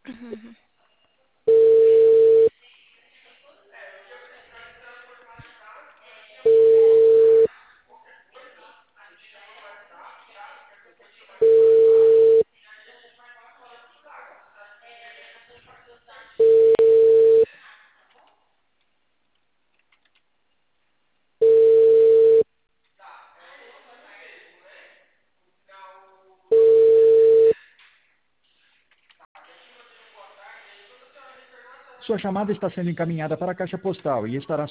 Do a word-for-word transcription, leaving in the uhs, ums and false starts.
Uhum. Sua chamada está sendo encaminhada para a caixa postal e estará